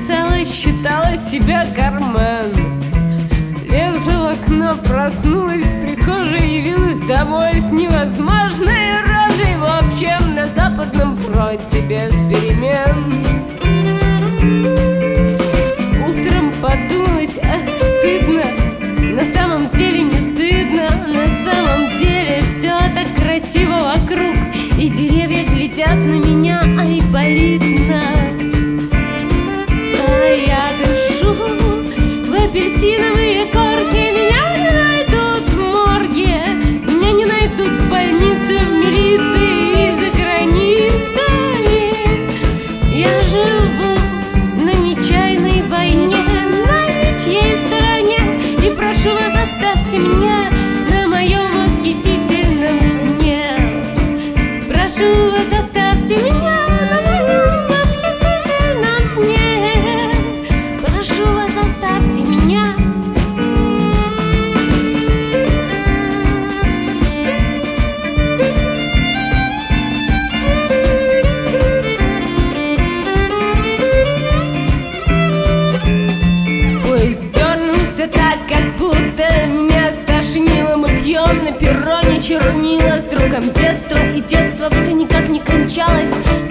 созерцала, считала себя карман. Лезла в окно, проснулась в прихожей, явилась домой с невозможной рожей. В общем, на Западном фронте без перемен. Утром подумалось, ах, стыдно. На самом деле не стыдно. На самом деле все так красиво вокруг, и деревья глядят на меня, ай, болитно. А я дышу в апельсиновые корки. Меня не найдут в морге, меня не найдут в больнице, в милиции и за границами. Я живу на нечаянной войне, на ничьей стороне, и прошу вас, оставьте меня на моем восхитительном дне. Прошу вас, оставьте меня на моем восхитительном дне. Прошу вас, оставьте меня. Поезд дернулся так, как будто меня стошнило. Мы пьем на перроне чернила с другом детства, и детство все никак не кончалось.